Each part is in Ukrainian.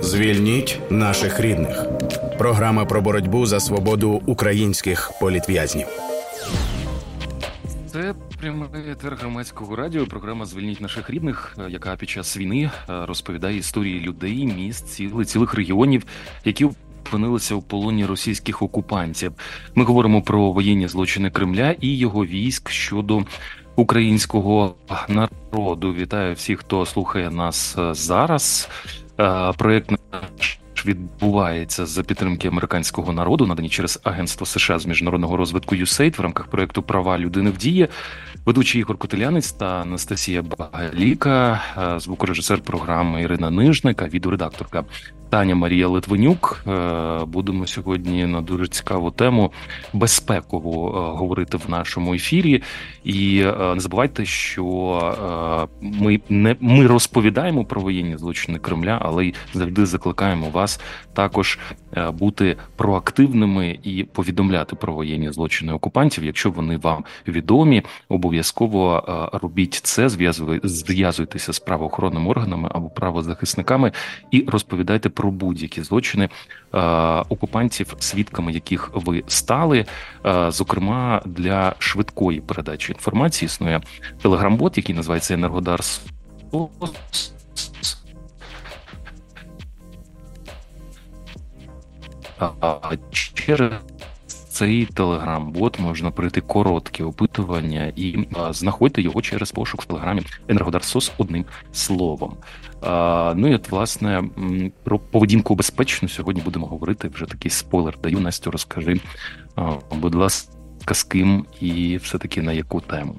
Звільніть наших рідних. Програма про боротьбу за свободу українських політв'язнів. Це прямий етер громадського радіо, програма «Звільніть наших рідних», яка під час війни розповідає історії людей, міст, цілих регіонів, які опинилися у полоні російських окупантів. Ми говоримо про воєнні злочини Кремля і його військ щодо українського народу. Вітаю всіх, хто слухає нас зараз. Проєкт наш відбувається за підтримки американського народу, надані через Агентство США з міжнародного розвитку USAID в рамках проєкту «Права людини в дії». Ведучий Ігор Котелянець та Анастасія Багаліка, звукорежисер програми Ірина Нижник, відеоредакторка Таня Марія Литвинюк. Будемо сьогодні на дуже цікаву тему безпекову говорити в нашому ефірі. І не забувайте, що ми розповідаємо про воєнні злочини Кремля, але й завжди закликаємо вас також бути проактивними і повідомляти про воєнні злочини окупантів. Якщо вони вам відомі, обов'язково робіть це, зв'язуйтеся з правоохоронними органами або правозахисниками і розповідайте про будь-які злочини окупантів, свідками яких ви стали. Зокрема, для швидкої передачі інформації існує телеграм-бот, який називається «Енергодар СОС». Через цей телеграм-бот можна пройти коротке опитування і знаходьте його через пошук в телеграмі «Енергодар СОС» одним словом. Ну і от, власне, про поведінку безпечну сьогодні будемо говорити. Вже такий спойлер даю. Настю, розкажи, будь ласка, з ким і все-таки на яку тему?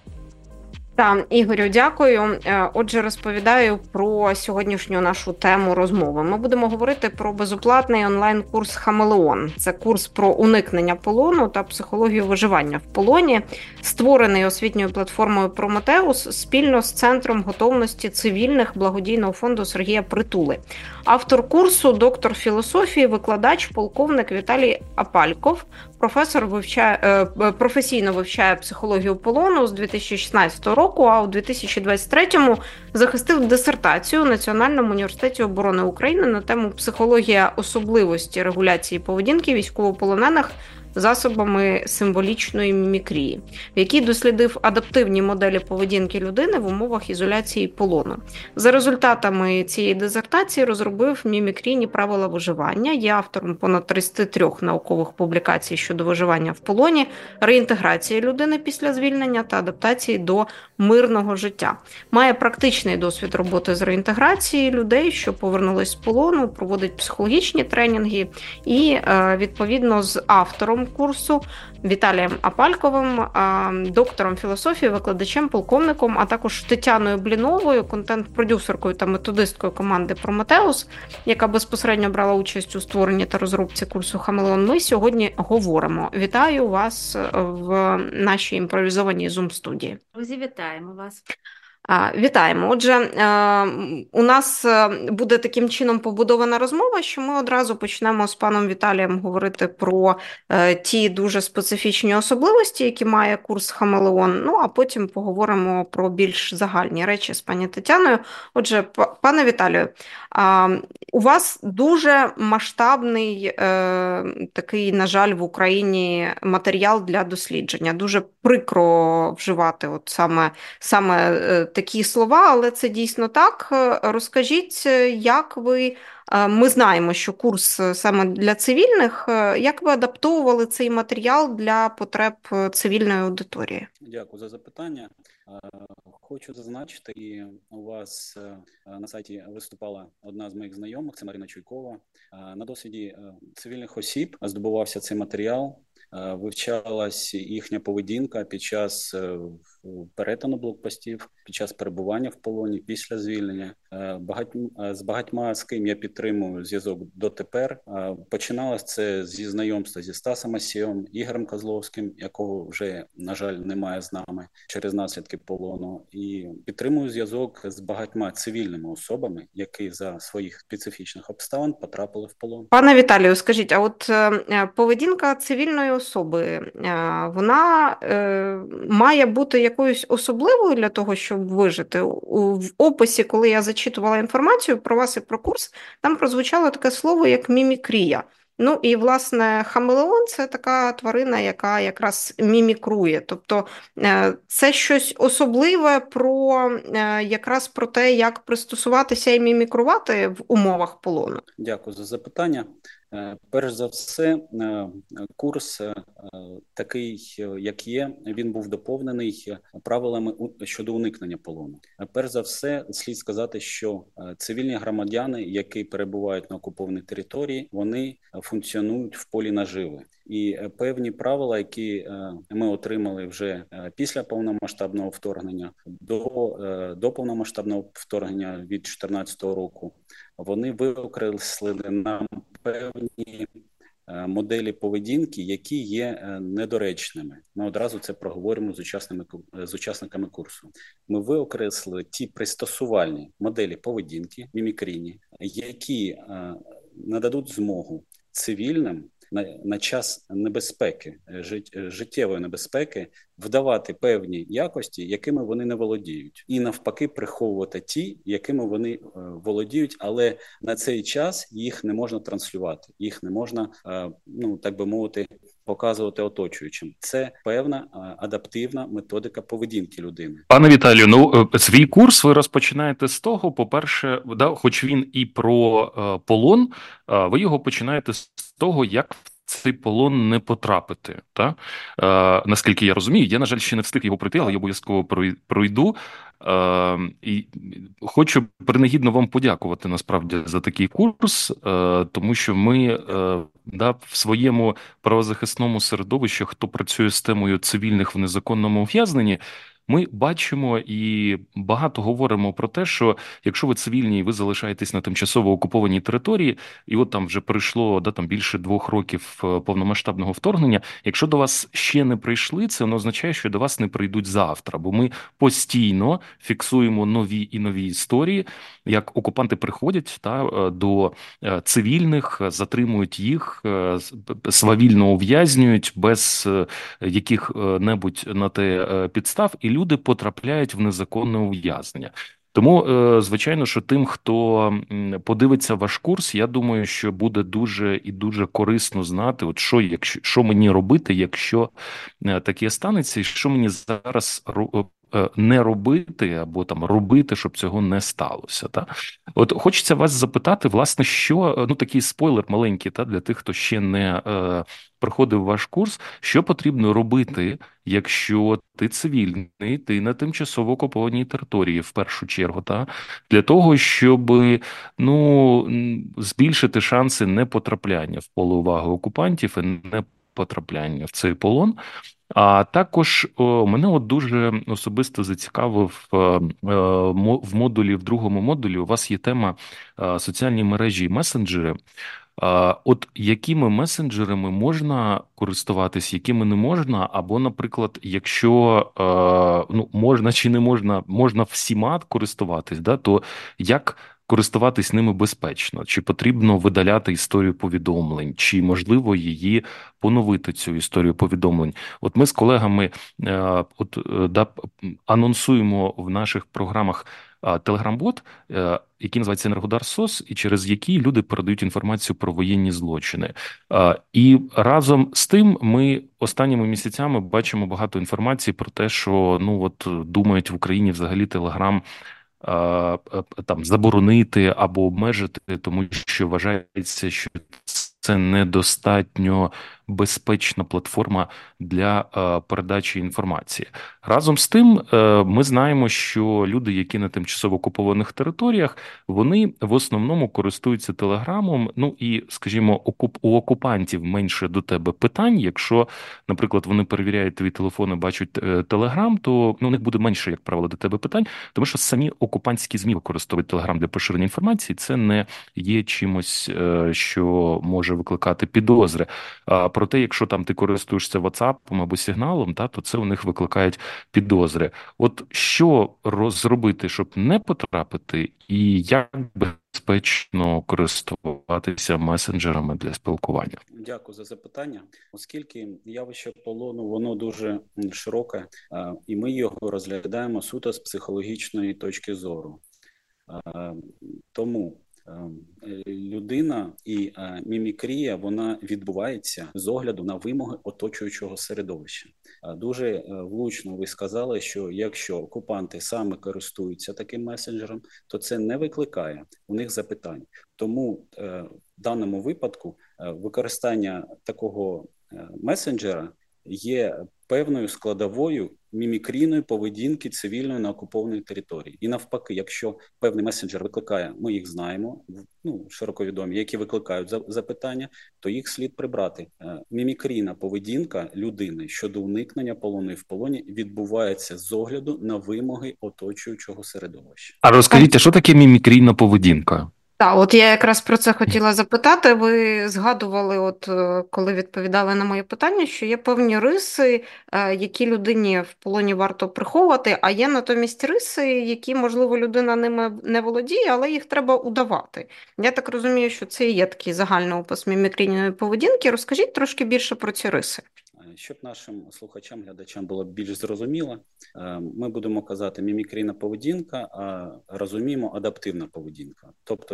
Так, Ігорю, дякую. Отже, розповідаю про сьогоднішню нашу тему розмови. Ми будемо говорити про безоплатний онлайн-курс «Хамелеон». Це курс про уникнення полону та психологію виживання в полоні, створений освітньою платформою «Прометеус» спільно з Центром готовності цивільних благодійного фонду Сергія Притули. Автор курсу – доктор філософії, викладач, полковник Віталій Апальков. Професор професійно вивчає психологію полону з 2016 року, а у 2023-му захистив дисертацію у Національному університеті оборони України на тему «Психологія особливості регуляції поведінки військовополонених засобами символічної мімікрії», в якій дослідив адаптивні моделі поведінки людини в умовах ізоляції полону. За результатами цієї дисертації розробив мімікрійні правила виживання, є автором понад 33 наукових публікацій щодо виживання в полоні, реінтеграції людини після звільнення та адаптації до мирного життя. Має практичний досвід роботи з реінтеграції людей, що повернулись з полону, проводить психологічні тренінги і, відповідно, з автором курсу Віталієм Апальковим, доктором філософії, викладачем, полковником, а також Тетяною Бліновою, контент-продюсеркою та методисткою команди «Прометеус», яка безпосередньо брала участь у створенні та розробці курсу «Хамелеон», ми сьогодні говоримо. Вітаю вас в нашій імпровізованій Zoom-студії. Друзі, вітаємо вас. Вітаємо. Отже, у нас буде таким чином побудована розмова, що ми одразу почнемо з паном Віталієм говорити про ті дуже специфічні особливості, які має курс «Хамелеон», ну а потім поговоримо про більш загальні речі з пані Тетяною. Отже, пане Віталію, у вас дуже масштабний такий, на жаль, в Україні матеріал для дослідження. Дуже прикро вживати от саме такі слова, але це дійсно так. Розкажіть, як ми знаємо, що курс саме для цивільних, як ви адаптовували цей матеріал для потреб цивільної аудиторії? Дякую за запитання. Хочу зазначити, і у вас на сайті виступала одна з моїх знайомих, це Марина Чуйкова. На досвіді цивільних осіб здобувався цей матеріал, вивчалась їхня поведінка під час перетину блокпостів, під час перебування в полоні, після звільнення. З багатьма, з ким я підтримую зв'язок дотепер, починалось це зі знайомства зі Стасом Асєвим, Ігорем Козловським, якого вже, на жаль, немає з нами через наслідки полону і підтримую зв'язок з багатьма цивільними особами, які за своїх специфічних обставин потрапили в полон. Пане Віталію, скажіть, а от поведінка цивільної особи, вона має бути якоюсь особливою для того, щоб вижити? В описі, коли я зачитувала інформацію про вас і про курс, там прозвучало таке слово, як мімікрія. Ну і, власне, хамелеон – це така тварина, яка якраз мімікрує. Тобто це щось особливе якраз про те, як пристосуватися і мімікрувати в умовах полону. Дякую за запитання. Перш за все, курс такий, як є, він був доповнений правилами щодо уникнення полону. Перш за все, слід сказати, що цивільні громадяни, які перебувають на окупованій території, вони функціонують в полі наживи. І певні правила, які ми отримали вже після повномасштабного вторгнення, до повномасштабного вторгнення від 2014 року, вони виокреслили нам певні моделі поведінки, які є недоречними. Ми одразу це проговоримо з учасниками курсу. Ми виокреслили ті пристосувальні моделі поведінки, мімікрійні, які нададуть змогу цивільним на час небезпеки, життєвої небезпеки, вдавати певні якості, якими вони не володіють. І навпаки приховувати ті, якими вони володіють, але на цей час їх не можна транслювати, їх не можна, так би мовити, показувати оточуючим. Це певна адаптивна методика поведінки людини. Пане Віталію, свій курс ви розпочинаєте з того, по-перше, хоч він і про полон, ви його починаєте з того, як в цей полон не потрапити. Та? Наскільки я розумію, я, на жаль, ще не встиг його пройти, але я обов'язково пройду. І хочу принагідно вам подякувати, насправді, за такий курс, тому що ми в своєму правозахисному середовищі, хто працює з темою цивільних в незаконному ув'язненні, ми бачимо і багато говоримо про те, що якщо ви цивільні і ви залишаєтесь на тимчасово окупованій території, і от там вже пройшло більше 2 років повномасштабного вторгнення, якщо до вас ще не прийшли, це не означає, що до вас не прийдуть завтра, бо ми постійно фіксуємо нові і нові історії, як окупанти приходять до цивільних, затримують їх, свавільно ув'язнюють без яких-небудь на те підстав, і люди потрапляють в незаконне ув'язнення. Тому, звичайно, що тим, хто подивиться ваш курс, я думаю, що буде дуже і дуже корисно знати, от що мені робити, якщо таке станеться, і що мені зараз не робити або робити, щоб цього не сталося. От хочеться вас запитати, власне, що, такий спойлер маленький, для тих, хто ще не проходив ваш курс, що потрібно робити, якщо ти цивільний, ти на тимчасово окупованій території, в першу чергу, для того, щоб, збільшити шанси непотрапляння в поле уваги окупантів і не потрапляння в цей полон. А також мене дуже особисто зацікавив в модулі, в другому модулі у вас є тема соціальні мережі і месенджери. От якими месенджерами можна користуватись, якими не можна, або, наприклад, якщо можна чи не можна, можна всіма користуватись, то як користуватись ними безпечно? Чи потрібно видаляти історію повідомлень, чи можливо її поновити, цю історію повідомлень? От ми з колегами анонсуємо в наших програмах телеграм-бот, який називається Енергодар СОС, і через який люди передають інформацію про воєнні злочини. І разом з тим ми останніми місяцями бачимо багато інформації про те, що думають в Україні взагалі телеграм заборонити або обмежити, тому що вважається, що це недостатньо безпечна платформа для передачі інформації. Разом з тим, ми знаємо, що люди, які на тимчасово окупованих територіях, вони в основному користуються телеграмом, і, скажімо, у окупантів менше до тебе питань. Якщо, наприклад, вони перевіряють твій телефон і бачать телеграм, то у них буде менше, як правило, до тебе питань, тому що самі окупантські ЗМІ використовують телеграм для поширення інформації, це не є чимось, що може викликати підозри. проте, якщо там ти користуєшся WhatsApp або сигналом, то це у них викликають підозри. От що зробити, щоб не потрапити, і як безпечно користуватися месенджерами для спілкування? Дякую за запитання. Оскільки явище полону, воно дуже широке, і ми його розглядаємо суто з психологічної точки зору. Тому людина і мімікрія, вона відбувається з огляду на вимоги оточуючого середовища. Дуже влучно ви сказали, що якщо окупанти саме користуються таким месенджером, то це не викликає у них запитань. Тому в даному випадку використання такого месенджера є певною складовою мімікрійної поведінки цивільної на окупованій території. І навпаки, якщо певний месенджер викликає, ми їх знаємо, широко відомі, які викликають запитання, то їх слід прибрати. Мімікрійна поведінка людини щодо уникнення полону і в полоні відбувається з огляду на вимоги оточуючого середовища. А розкажіть, що таке мімікрійна поведінка? Так, от я якраз про це хотіла запитати. Ви згадували, коли відповідали на моє питання, що є певні риси, які людині в полоні варто приховувати, а є натомість риси, які, можливо, людина ними не володіє, але їх треба удавати. Я так розумію, що це і є такий загальний опис мімікрійної поведінки. Розкажіть трошки більше про ці риси. Щоб нашим слухачам, глядачам було більш зрозуміло, ми будемо казати мімікрійна поведінка, а розуміємо адаптивна поведінка. Тобто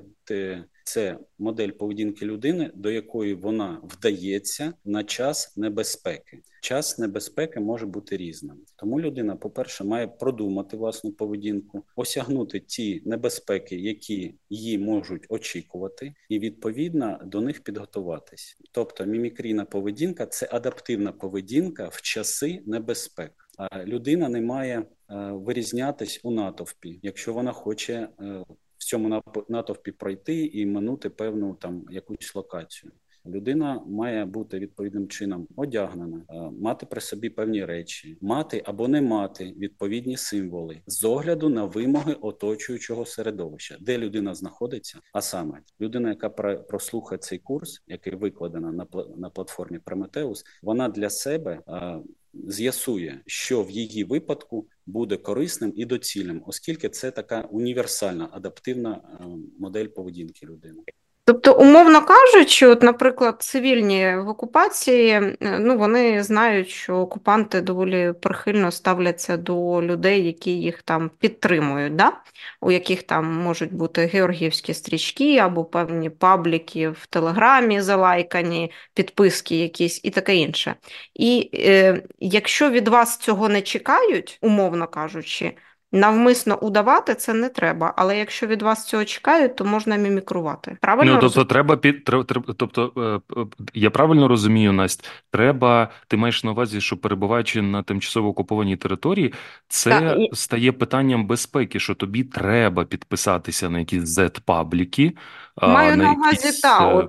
це модель поведінки людини, до якої вона вдається на час небезпеки. Час небезпеки може бути різним. Тому людина, по-перше, має продумати власну поведінку, осягнути ті небезпеки, які її можуть очікувати, і, відповідно, до них підготуватись. Тобто мімікрійна поведінка – це адаптивна поведінка в часи небезпек. Людина не має вирізнятись у натовпі, якщо вона хоче в цьому натовпі пройти і минути певну якусь локацію. Людина має бути відповідним чином одягнена, мати при собі певні речі, мати або не мати відповідні символи з огляду на вимоги оточуючого середовища, де людина знаходиться. А саме, людина, яка прослухає цей курс, який викладено на платформі Прометеус, вона для себе з'ясує, що в її випадку буде корисним і доцільним, оскільки це така універсальна, адаптивна модель поведінки людини. Тобто, умовно кажучи, наприклад, цивільні в окупації, вони знають, що окупанти доволі прихильно ставляться до людей, які їх там підтримують, да? У яких там можуть бути георгіївські стрічки або певні пабліки в Телеграмі залайкані, підписки якісь і таке інше. І якщо від вас цього не чекають, умовно кажучи, навмисно удавати це не треба, але якщо від вас цього чекають, то можна мімікрувати. Правильно тобто я правильно розумію, Настя, ти маєш на увазі, що перебуваючи на тимчасово окупованій території, це стає питанням безпеки, що тобі треба підписатися на якісь Z-пабліки, маю на увазі,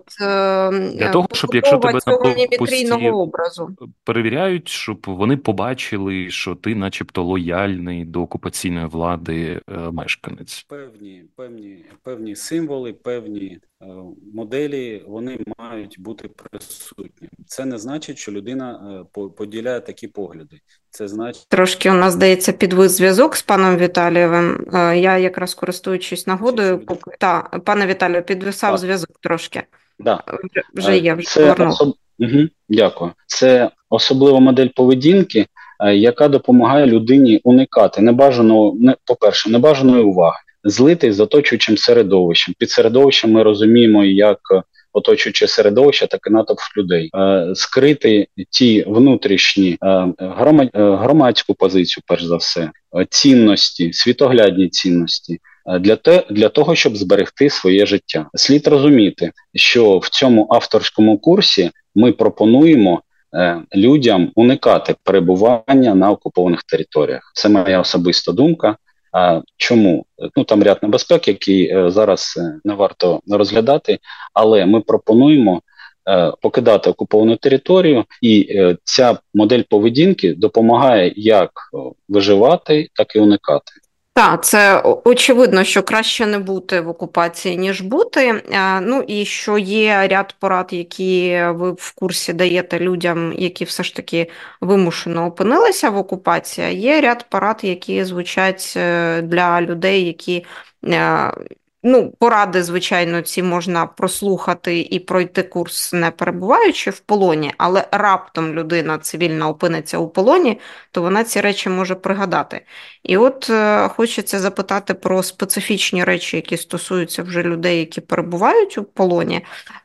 для того, щоб якщо тебе цього мімікрійного образу перевіряють, щоб вони побачили, що ти начебто лояльний до окупаційної влади мешканець. Певні символи, певні моделі, вони мають бути присутні. Це не значить, що людина поділяє такі погляди. Це значить... Трошки у нас, здається, підвис зв'язок з паном Віталієвим. Я якраз користуючись нагодою, пане Віталію, підвисав зв'язок трошки. Да. Вже повернув. Дякую. Це особлива модель поведінки, яка допомагає людині уникати небажаної уваги, злитись з оточуючим середовищем. Під середовищем ми розуміємо як оточуюче середовище, так і натовп людей. Скрити ті внутрішні громадську позицію, перш за все, цінності, світоглядні цінності, для того, щоб зберегти своє життя. Слід розуміти, що в цьому авторському курсі ми пропонуємо людям уникати перебування на окупованих територіях. Це моя особиста думка. Чому? Там ряд небезпек, які зараз не варто розглядати, але ми пропонуємо покидати окуповану територію, і ця модель поведінки допомагає як виживати, так і уникати. Так, це очевидно, що краще не бути в окупації, ніж бути. Ну і що є ряд порад, які ви в курсі даєте людям, які все ж таки вимушено опинилися в окупації. Є ряд порад, які звучать для людей, які ну, поради, звичайно, ці можна прослухати і пройти курс, не перебуваючи в полоні, але раптом людина цивільна опиниться у полоні, то вона ці речі може пригадати. І от хочеться запитати про специфічні речі, які стосуються вже людей, які перебувають у полоні.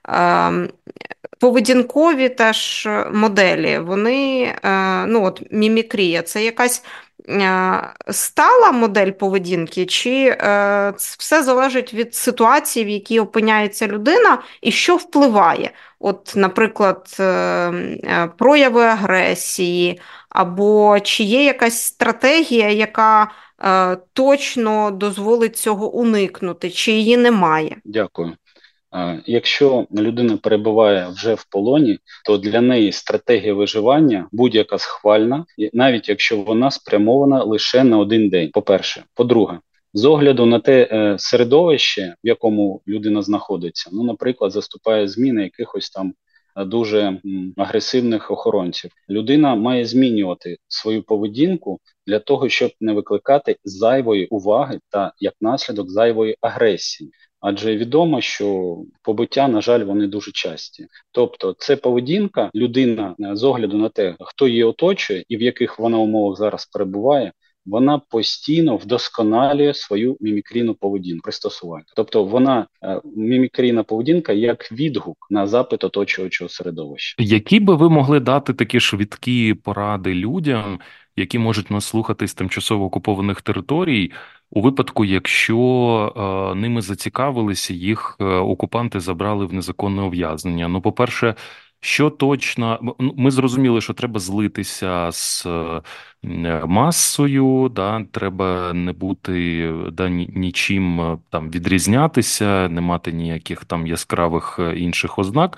Поведінкові теж моделі, вони, ну от мімікрія, це якась стала модель поведінки, чи все залежить від ситуації, в якій опиняється людина, і що впливає? От, наприклад, прояви агресії, або чи є якась стратегія, яка точно дозволить цього уникнути, чи її немає? Дякую. Якщо людина перебуває вже в полоні, то для неї стратегія виживання будь-яка схвальна, навіть якщо вона спрямована лише на один день. По-перше, по-друге, з огляду на те середовище, в якому людина знаходиться, ну, наприклад, заступає зміна якихось там дуже агресивних охоронців. Людина має змінювати свою поведінку для того, щоб не викликати зайвої уваги та як наслідок зайвої агресії. Адже відомо, що побиття, на жаль, вони дуже часті. Тобто це поведінка, людина з огляду на те, хто її оточує і в яких вона умовах зараз перебуває, вона постійно вдосконалює свою мімікрійну поведінку, пристосування. Тобто вона, мімікрійна поведінка, як відгук на запит оточуючого середовища. Які би ви могли дати такі швидкі поради людям, які можуть нас слухати з тимчасово окупованих територій, у випадку, якщо ними зацікавилися, їх окупанти забрали в незаконне ув'язнення? Ну, по-перше, що точно, ми зрозуміли, що треба злитися з масою, да, треба не бути нічим там відрізнятися, не мати ніяких там яскравих інших ознак.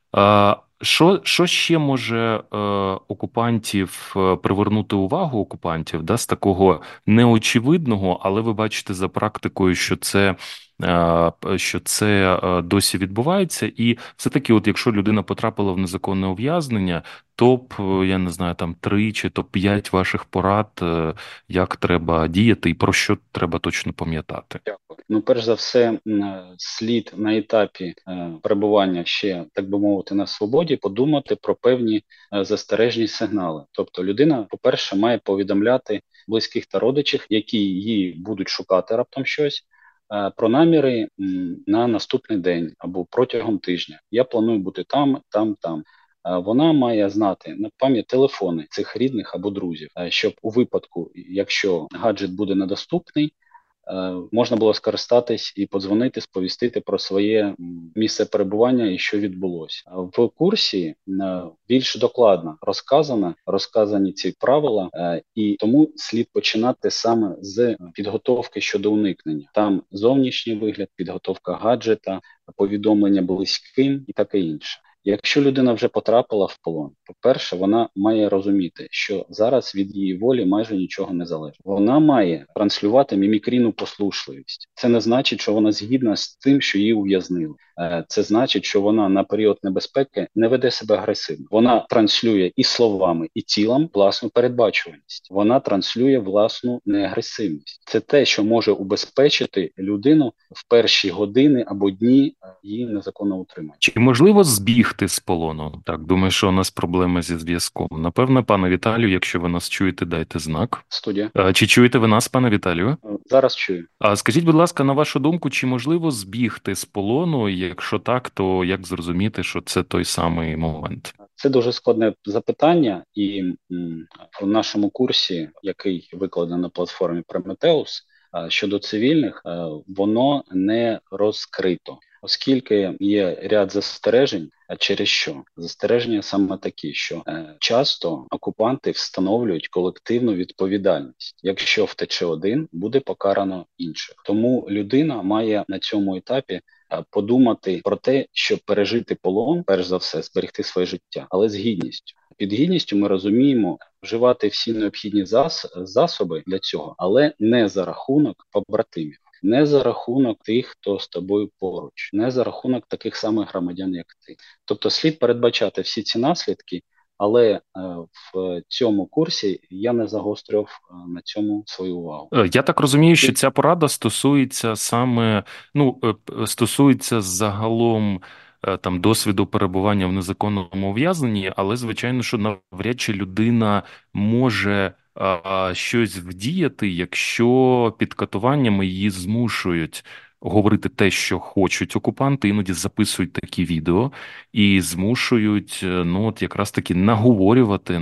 Що ще може окупантів привернути увагу окупантів, да, з такого неочевидного, але ви бачите за практикою, що це досі відбувається, і все-таки, от якщо людина потрапила в незаконне ув'язнення, топ, я не знаю, там 3 чи топ-5 ваших порад, як треба діяти і про що треба точно пам'ятати. Дякую. Ну, перш за все, слід на етапі перебування ще, так би мовити, на свободі подумати про певні застережні сигнали. Тобто людина, по-перше, має повідомляти близьких та родичів, які її будуть шукати раптом щось, про наміри на наступний день або протягом тижня. Я планую бути там, там, там. Вона має знати на пам'ять телефони цих рідних або друзів, щоб у випадку, якщо гаджет буде недоступний, можна було скористатись і подзвонити, сповістити про своє місце перебування і що відбулося. В курсі більш докладно розказані ці правила, і тому слід починати саме з підготовки щодо уникнення. Там зовнішній вигляд, підготовка гаджета, повідомлення близьким і таке інше. Якщо людина вже потрапила в полон, по-перше, вона має розуміти, що зараз від її волі майже нічого не залежить. Вона має транслювати мімікрійну послушливість. Це не значить, що вона згідна з тим, що її ув'язнили. Це значить, що вона на період небезпеки не веде себе агресивно. Вона транслює і словами, і тілом власну передбачуваність. Вона транслює власну неагресивність. Це те, що може убезпечити людину в перші години або дні її незаконного утримання. Чи можливо збігти з полону? Так, думаю, що у нас проблеми зі зв'язком. Напевно, пане Віталію, якщо ви нас чуєте, дайте знак. Студія. Чи чуєте ви нас, пане Віталію? Зараз чую. Скажіть, будь ласка, на вашу думку, чи можливо збігти з полону? Якщо так, то як зрозуміти, що це той самий момент? Це дуже складне запитання, і в нашому курсі, який викладено на платформі Прометеус, щодо цивільних, воно не розкрито. Оскільки є ряд застережень, через що? Застереження саме такі, що часто окупанти встановлюють колективну відповідальність. Якщо втече один, буде покарано інших. Тому людина має на цьому етапі подумати про те, щоб пережити полон, перш за все, зберегти своє життя, але з гідністю. Під гідністю ми розуміємо вживати всі необхідні засоби для цього, але не за рахунок побратимів. Не за рахунок тих, хто з тобою поруч, не за рахунок таких самих громадян, як ти. Тобто слід передбачати всі ці наслідки, але в цьому курсі я не загострював на цьому свою увагу. Я так розумію, що ця порада стосується саме, стосується загалом там досвіду перебування в незаконному ув'язненні, але звичайно, що навряд чи людина може щось вдіяти, якщо під катуваннями її змушують говорити те, що хочуть окупанти, іноді записують такі відео і змушують, от якраз таки наговорювати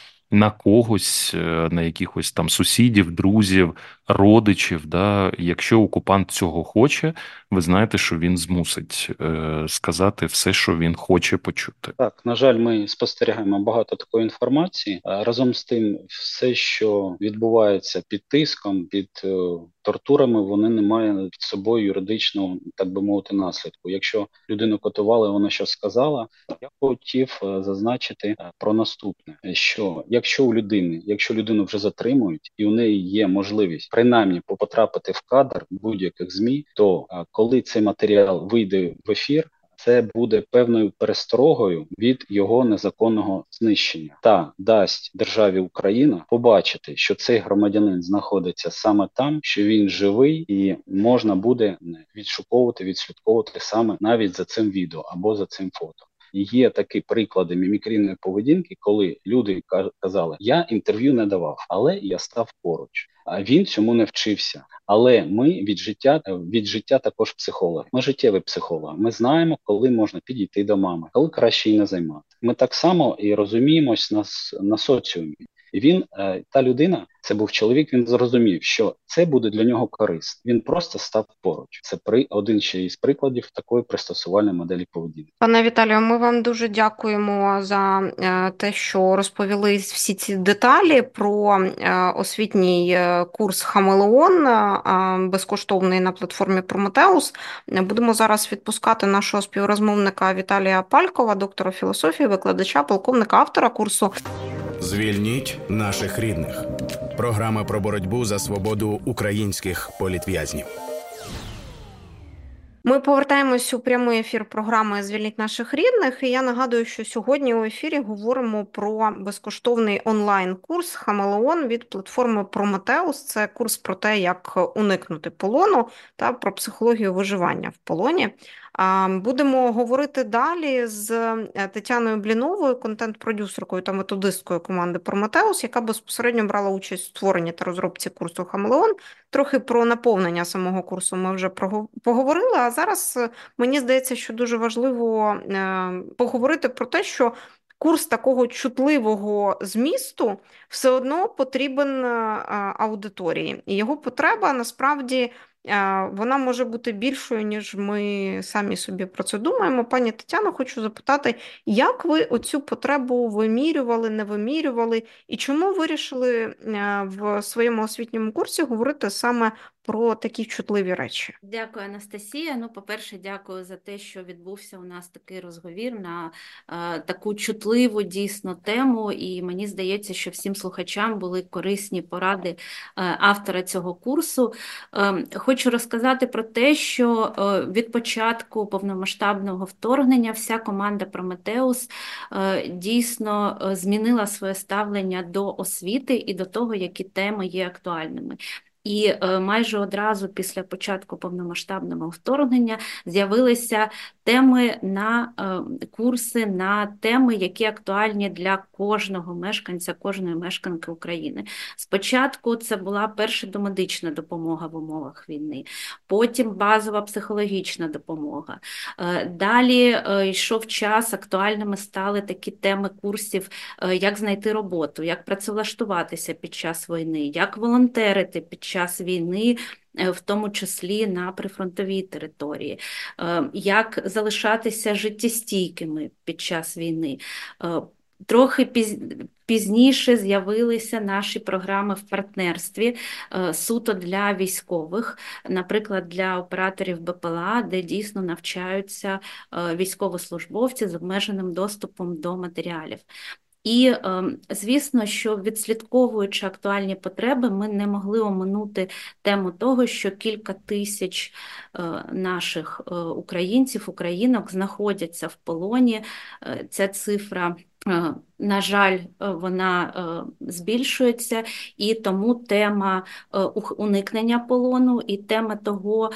на когось, на якихось там сусідів, друзів, родичів. Да? Якщо окупант цього хоче, ви знаєте, що він змусить сказати все, що він хоче почути. Так, на жаль, ми спостерігаємо багато такої інформації. Разом з тим, все, що відбувається під тиском, під тортурами, вони не мають під собою юридичного, так би мовити, наслідку. Якщо людину катували, вона щось сказала, я хотів зазначити про наступне, що якщо людину вже затримують і у неї є можливість принаймні потрапити в кадр будь-яких ЗМІ, то коли цей матеріал вийде в ефір, це буде певною пересторогою від його незаконного знищення та дасть державі Україна побачити, що цей громадянин знаходиться саме там, що він живий, і можна буде відслідковувати саме навіть за цим відео або за цим фото. Є такі приклади мімікрійної поведінки, коли люди казали, я інтерв'ю не давав, але я став поруч. А він цьому не вчився. Але ми від життя також психологи. Ми життєві психологи. Ми знаємо, коли можна підійти до мами, коли краще її не займати. Ми так само і розуміємось на соціумі. І та людина, це був чоловік, він зрозумів, що це буде для нього корисно. Він просто став поруч. Це один ще із прикладів такої пристосувальної моделі поведінки. Пане Віталію, ми вам дуже дякуємо за те, що розповіли всі ці деталі про освітній курс «Хамелеон», безкоштовний на платформі Прометеус. Будемо зараз відпускати нашого співрозмовника Віталія Палькова, доктора філософії, викладача, полковника, автора курсу «Звільніть наших рідних». Програма про боротьбу за свободу українських політв'язнів. Ми повертаємось у прямий ефір програми «Звільніть наших рідних». І я нагадую, що сьогодні у ефірі говоримо про безкоштовний онлайн-курс «Хамелеон» від платформи Прометеус. Це курс про те, як уникнути полону та про психологію виживання в полоні. Будемо говорити далі з Тетяною Бліновою, контент-продюсеркою та методисткою команди Прометеус, яка безпосередньо брала участь у створенні та розробці курсу «Хамелеон». Трохи про наповнення самого курсу ми вже поговорили, а зараз мені здається, що дуже важливо поговорити про те, що курс такого чутливого змісту все одно потрібен аудиторії. І його потреба, насправді, вона може бути більшою, ніж ми самі собі про це думаємо. Пані Тетяно, хочу запитати, як ви оцю потребу вимірювали, не вимірювали, і чому вирішили в своєму освітньому курсі говорити саме про такі чутливі речі? Дякую, Анастасія. По-перше, дякую за те, що відбувся у нас такий розговір на таку чутливу дійсно тему, і мені здається, що всім слухачам були корисні поради автора цього курсу. Хочу розказати про те, що від початку повномасштабного вторгнення вся команда Прометеус дійсно змінила своє ставлення до освіти і до того, які теми є актуальними. І майже одразу після початку повномасштабного вторгнення з'явилися теми на курси, на теми, які актуальні для кожного мешканця, кожної мешканки України. Спочатку це була перша домедична допомога в умовах війни, потім базова психологічна допомога. Далі йшов час, актуальними стали такі теми курсів, як знайти роботу, як працевлаштуватися під час війни, як волонтерити під час війни, в тому числі на прифронтовій території, як залишатися життєстійкими під час війни. Трохи пізніше з'явилися наші програми в партнерстві суто для військових, наприклад, для операторів БПЛА, де дійсно навчаються військовослужбовці з обмеженим доступом до матеріалів. І, звісно, що відслідковуючи актуальні потреби, ми не могли оминути тему того, що кілька тисяч наших українців, українок знаходяться в полоні. Ця цифра, на жаль, вона збільшується, і тому тема уникнення полону, і тема того,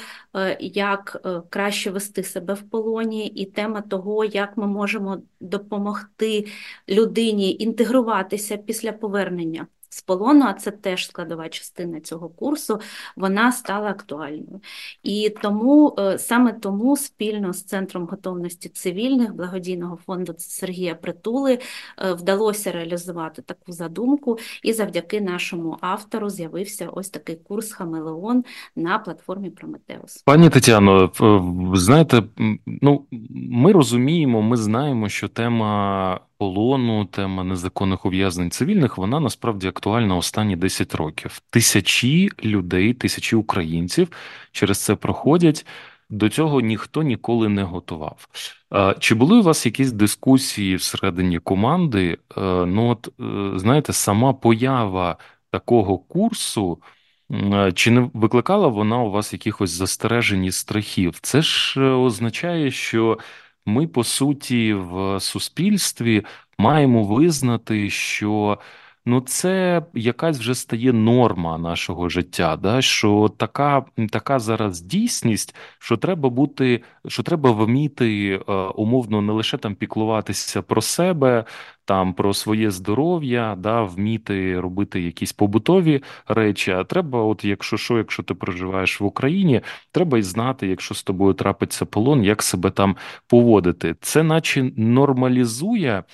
як краще вести себе в полоні, і тема того, як ми можемо допомогти людині інтегруватися після повернення з полону, а це теж складова частина цього курсу, вона стала актуальною. І тому, саме тому спільно з Центром готовності цивільних благодійного фонду Сергія Притули вдалося реалізувати таку задумку, і завдяки нашому автору з'явився ось такий курс «Хамелеон» на платформі Прометеус. Пані Тетяно, знаєте, ну, ми розуміємо, ми знаємо, що тема полону, тема незаконних ув'язнень цивільних, вона насправді актуальна останні 10 років. Тисячі людей, тисячі українців через це проходять. До цього ніхто ніколи не готував. Чи були у вас якісь дискусії всередині команди? Ну, от, знаєте, сама поява такого курсу, чи не викликала вона у вас якихось застережень і страхів? Це ж означає, що ми, по суті, в суспільстві маємо визнати, що ну, це якась вже стає норма нашого життя, да? Що така зараз дійсність, що треба бути, що треба вміти умовно не лише там піклуватися про себе, там про своє здоров'я, да, вміти робити якісь побутові речі. А треба, от якщо що, якщо ти проживаєш в Україні, треба й знати, якщо з тобою трапиться полон, як себе там поводити. Це наче нормалізує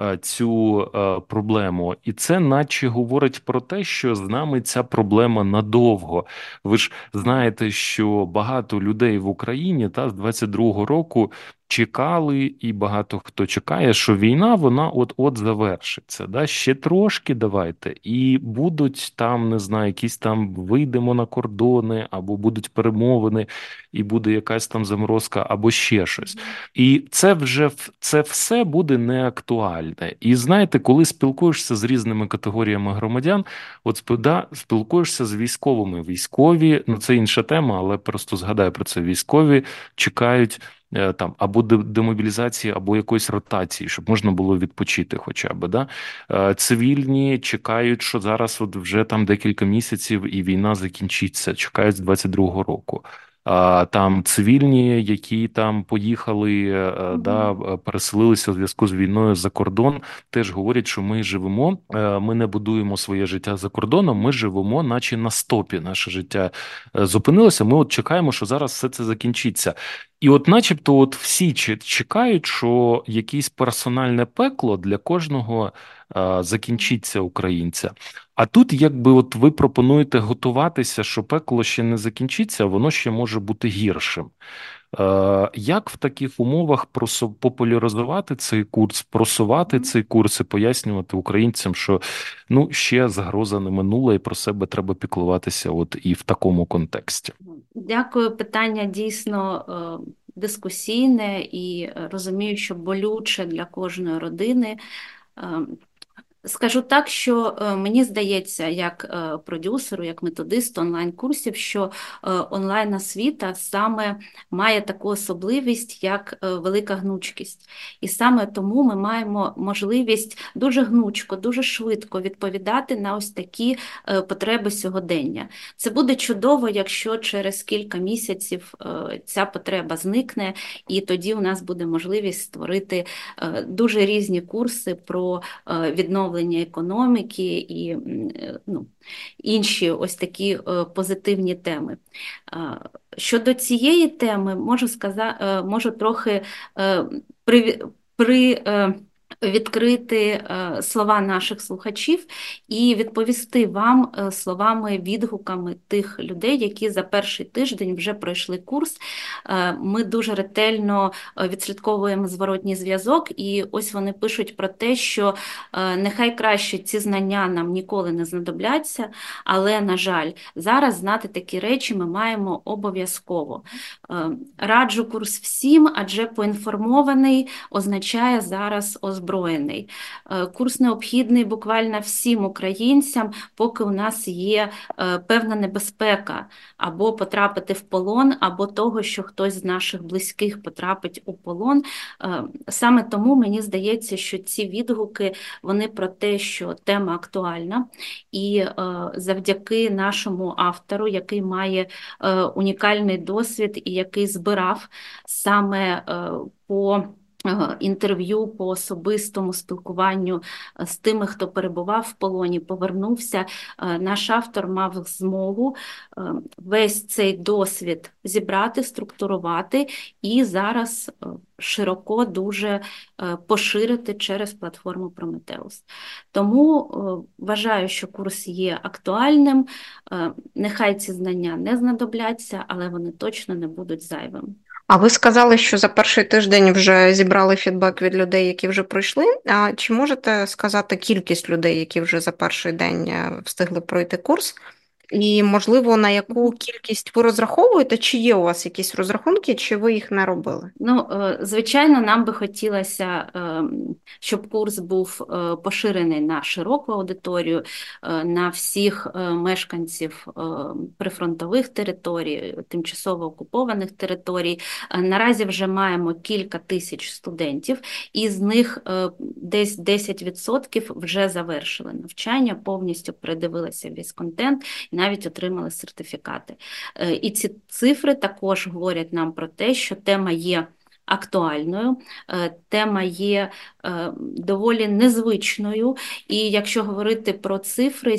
цю проблему, і це наче говорить про те, що з нами ця проблема надовго. Ви ж знаєте, що багато людей в Україні та з 22-го року чекали, і багато хто чекає, що війна, вона от-от завершиться. Да? Ще трошки давайте. І будуть там, не знаю, якісь там вийдемо на кордони, або будуть перемовини, і буде якась там заморозка, або ще щось. І це все буде неактуальне. І знаєте, коли спілкуєшся з різними категоріями громадян, от спілкуєшся з військовими. Військові, ну це інша тема, але просто згадаю про це. Військові чекають там або демобілізації, або якоїсь ротації, щоб можна було відпочити хоча б. Да? Цивільні чекають, що зараз от вже там декілька місяців і війна закінчиться, чекають з 22-го року. Там цивільні, які там поїхали, да, переселилися у зв'язку з війною за кордон, теж говорять, що ми живемо, ми не будуємо своє життя за кордоном, ми живемо, наче на стопі. Наше життя зупинилося. Ми от чекаємо, що зараз все це закінчиться. І от начебто от всі чекають, що якесь персональне пекло для кожного закінчиться українця. А тут якби от ви пропонуєте готуватися, що пекло ще не закінчиться, а воно ще може бути гіршим. Як в таких умовах популяризувати цей курс, просувати цей курс і пояснювати українцям, що ну ще загроза не минула і про себе треба піклуватися от і в такому контексті? Дякую, питання дійсно дискусійне і розумію, що болюче для кожної родини. Скажу так, що мені здається, як продюсеру, як методисту онлайн-курсів, що онлайн-освіта саме має таку особливість, як велика гнучкість. І саме тому ми маємо можливість дуже гнучко, дуже швидко відповідати на ось такі потреби сьогодення. Це буде чудово, якщо через кілька місяців ця потреба зникне, і тоді у нас буде можливість створити дуже різні курси про відновлення економіки і інші ось такі позитивні теми. Щодо цієї теми, можу трохи відкрити слова наших слухачів і відповісти вам словами, відгуками тих людей, які за перший тиждень вже пройшли курс. Ми дуже ретельно відслідковуємо зворотній зв'язок, і ось вони пишуть про те, що нехай краще ці знання нам ніколи не знадобляться, але, на жаль, зараз знати такі речі ми маємо обов'язково. Раджу курс всім, адже поінформований означає зараз озброєний. озброєний. Курс необхідний буквально всім українцям, поки у нас є певна небезпека або потрапити в полон, або того, що хтось з наших близьких потрапить у полон. Саме тому мені здається, що ці відгуки, вони про те, що тема актуальна, і завдяки нашому автору, який має унікальний досвід і який збирав саме по інтерв'ю, по особистому спілкуванню з тими, хто перебував в полоні, повернувся, наш автор мав змогу весь цей досвід зібрати, структурувати і зараз широко дуже поширити через платформу Прометеус. Тому вважаю, що курс є актуальним, нехай ці знання не знадобляться, але вони точно не будуть зайвими. А ви сказали, що за перший тиждень вже зібрали фідбек від людей, які вже пройшли. А чи можете сказати кількість людей, які вже за перший день встигли пройти курс? І, можливо, на яку кількість ви розраховуєте? Чи є у вас якісь розрахунки, чи ви їх не робили? Звичайно, нам би хотілося, щоб курс був поширений на широку аудиторію, на всіх мешканців прифронтових територій, тимчасово окупованих територій. Наразі вже маємо кілька тисяч студентів, і з них десь 10% вже завершили навчання, повністю передивилися весь контент, навіть отримали сертифікати. І ці цифри також говорять нам про те, що тема є актуальною, тема є доволі незвичною, і якщо говорити про цифри,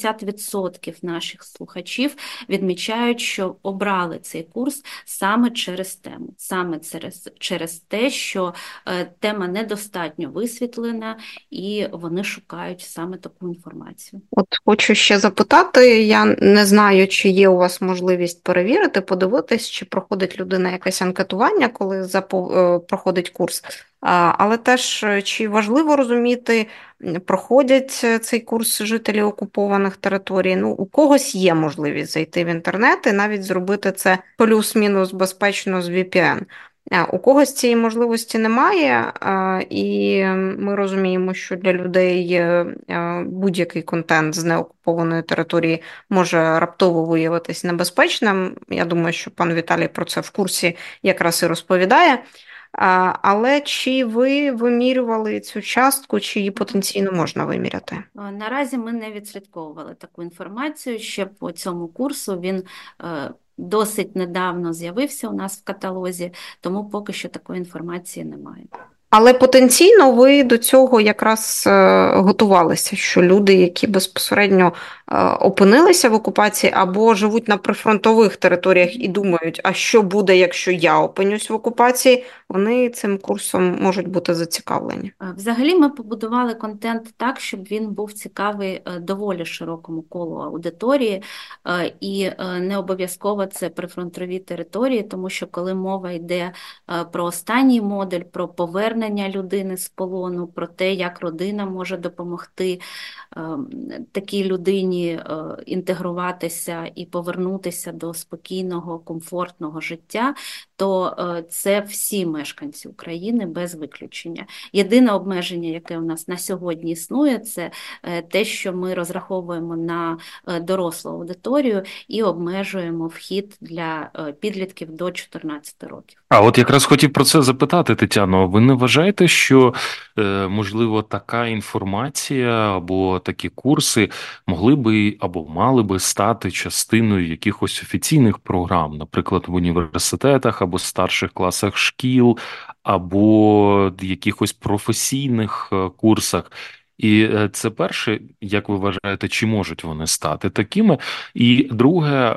70% наших слухачів відмічають, що обрали цей курс саме через тему, саме через те, що тема недостатньо висвітлена, і вони шукають саме таку інформацію. От хочу ще запитати, я не знаю, чи є у вас можливість перевірити, подивитись, чи проходить людина якесь анкетування, коли проходить курс, але теж чи важливо розуміти, проходять цей курс жителі окупованих територій. У когось є можливість зайти в інтернет і навіть зробити це плюс-мінус безпечно з VPN. У когось цієї можливості немає, і ми розуміємо, що для людей будь-який контент з неокупованої території може раптово виявитись небезпечним. Я думаю, що пан Віталій про це в курсі якраз і розповідає. Але чи ви вимірювали цю частку, чи її потенційно можна виміряти? Наразі ми не відслідковували таку інформацію. Ще по цьому курсу він досить недавно з'явився у нас в каталозі, тому поки що такої інформації немає. Але потенційно ви до цього якраз готувалися, що люди, які безпосередньо опинилися в окупації або живуть на прифронтових територіях і думають, а що буде, якщо я опинюсь в окупації, вони цим курсом можуть бути зацікавлені. Взагалі ми побудували контент так, щоб він був цікавий доволі широкому колу аудиторії, і не обов'язково це прифронтові території, тому що коли мова йде про останній модуль, про повернення людини з полону, про те, як родина може допомогти такій людині інтегруватися і повернутися до спокійного, комфортного життя, то це всі мешканці України без виключення. Єдине обмеження, яке у нас на сьогодні існує, це те, що ми розраховуємо на дорослу аудиторію і обмежуємо вхід для підлітків до 14 років. А от якраз хотів про це запитати, Тетяно. Ви не вважаєте, що, можливо, така інформація або такі курси могли би або мали би стати частиною якихось офіційних програм, наприклад, в університетах або старших класах шкіл, або якихось професійних курсах? І це перше, як ви вважаєте, чи можуть вони стати такими? І друге,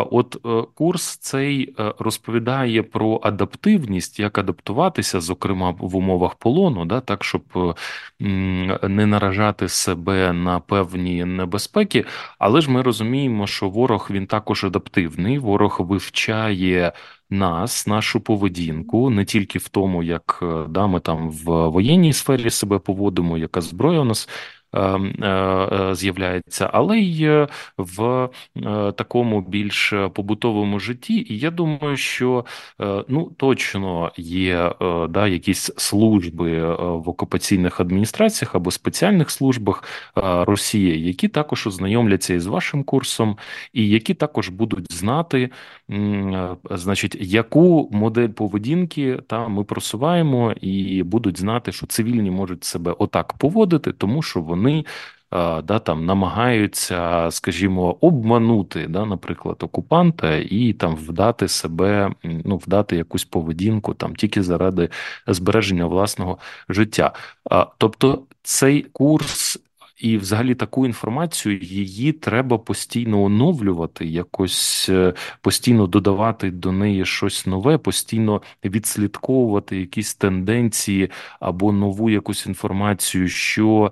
курс цей розповідає про адаптивність, як адаптуватися, зокрема в умовах полону, да, так, щоб не наражати себе на певні небезпеки, але ж ми розуміємо, що ворог, він також адаптивний, ворог вивчає нас, нашу поведінку, не тільки в тому, як ми там в воєнній сфері себе поводимо, яка зброя у нас з'являється, але й в такому більш побутовому житті. І я думаю, що точно є якісь служби в окупаційних адміністраціях або спеціальних службах Росії, які також ознайомляться із вашим курсом, і які також будуть знати, значить, яку модель поведінки ми просуваємо, і будуть знати, що цивільні можуть себе отак поводити, тому що вони намагаються, скажімо, обманути, наприклад, окупанта і вдати себе, вдати якусь поведінку тільки заради збереження власного життя. Тобто цей курс і взагалі таку інформацію, її треба постійно оновлювати, якось постійно додавати до неї щось нове, постійно відслідковувати якісь тенденції або нову якусь інформацію, що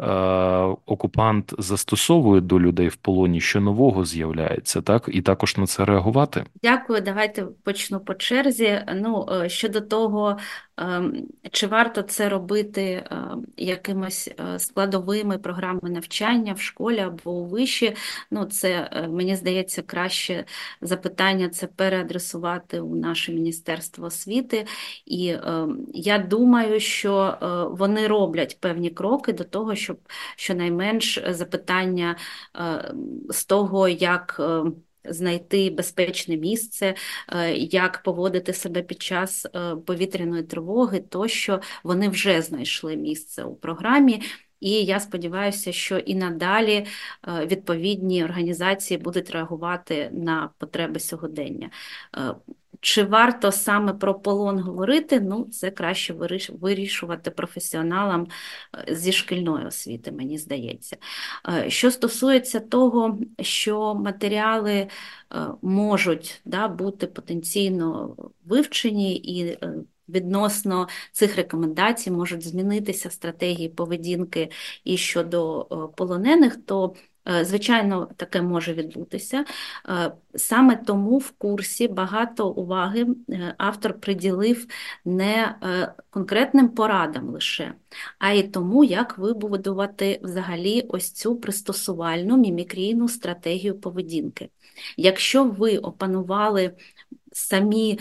окупант застосовує до людей в полоні, що нового з'являється, так? І також на це реагувати. Дякую, давайте почну по черзі. Щодо того, чи варто це робити якимось складовими програмами навчання в школі або у виші, це, мені здається, краще запитання це переадресувати у наше Міністерство освіти. І я думаю, що вони роблять певні кроки до того, щоб щонайменш запитання з того, як знайти безпечне місце, як поводити себе під час повітряної тривоги, тощо вони вже знайшли місце у програмі. І я сподіваюся, що і надалі відповідні організації будуть реагувати на потреби сьогодення. Чи варто саме про полон говорити? Це краще вирішувати професіоналам зі шкільної освіти, мені здається. Що стосується того, що матеріали можуть бути потенційно вивчені і відносно цих рекомендацій можуть змінитися стратегії поведінки і щодо полонених, то звичайно, таке може відбутися. Саме тому в курсі багато уваги автор приділив не конкретним порадам лише, а й тому, як вибудувати взагалі ось цю пристосувальну мімікрійну стратегію поведінки. Якщо ви опанували самі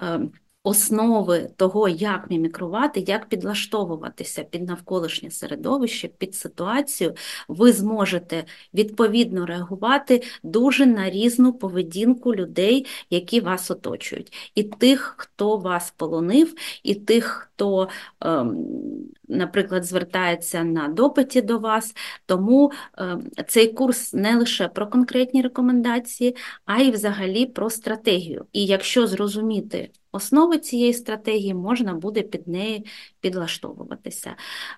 основи того, як мімікрувати, як підлаштовуватися під навколишнє середовище, під ситуацію, ви зможете відповідно реагувати дуже на різну поведінку людей, які вас оточують. І тих, хто вас полонив, і тих, хто, наприклад, звертається на допиті до вас. Тому цей курс не лише про конкретні рекомендації, а й взагалі про стратегію. І якщо зрозуміти основи цієї стратегії, можна буде під неї підлаштовуватися.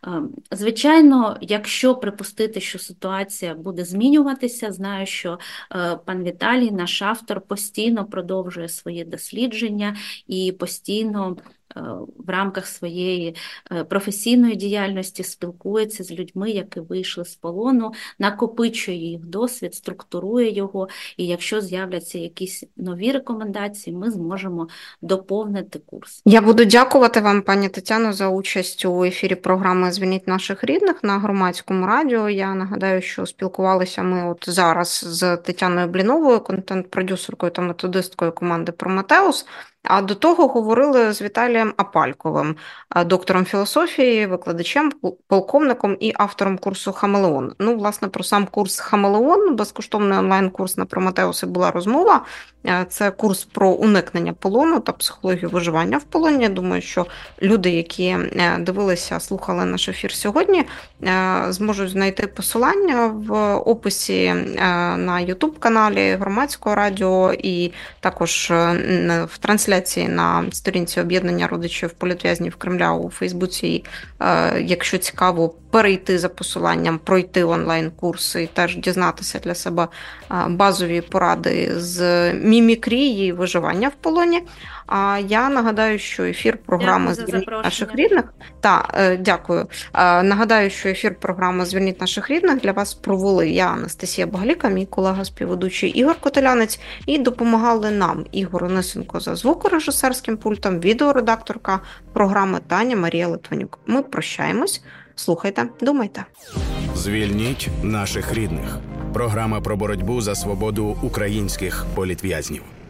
Звичайно, якщо припустити, що ситуація буде змінюватися, знаю, що пан Віталій, наш автор, постійно продовжує свої дослідження і постійно в рамках своєї професійної діяльності спілкується з людьми, які вийшли з полону, накопичує їх досвід, структурує його, і якщо з'являться якісь нові рекомендації, ми зможемо доповнити курс. Я буду дякувати вам, пані Тетяно, за участь у ефірі програми «Звільніть наших рідних» на Громадському радіо. Я нагадаю, що спілкувалися ми от зараз з Тетяною Бліновою, контент-продюсеркою та методисткою команди «Прометеус». А до того говорили з Віталієм Апальковим, доктором філософії, викладачем, полковником і автором курсу «Хамелеон». Власне, про сам курс «Хамелеон», безкоштовний онлайн-курс на Прометеусі, була розмова. Це курс про уникнення полону та психологію виживання в полоні. Я думаю, що люди, які дивилися, слухали наш ефір сьогодні, зможуть знайти посилання в описі на YouTube-каналі Громадського радіо і також в трансляції на сторінці об'єднання родичів політв'язнів Кремля у Фейсбуці. І, якщо цікаво, перейти за посиланням, пройти онлайн-курси і теж дізнатися для себе базові поради з мімікрії і виживання в полоні. А я нагадаю, що ефір програми «Звільніть наших рідних». Дякую. Нагадаю, що ефір програми «Звільніть наших рідних» для вас провели я, Анастасія Багаліка, мій колега-співведучий Ігор Котелянець, і допомагали нам Ігор Онисенко за звукорежисерським пультом, відеоредакторка програми Таня Марія Литвинюк. Ми прощаємось. Слухайте, думайте. Звільніть наших рідних. Програма про боротьбу за свободу українських політв'язнів.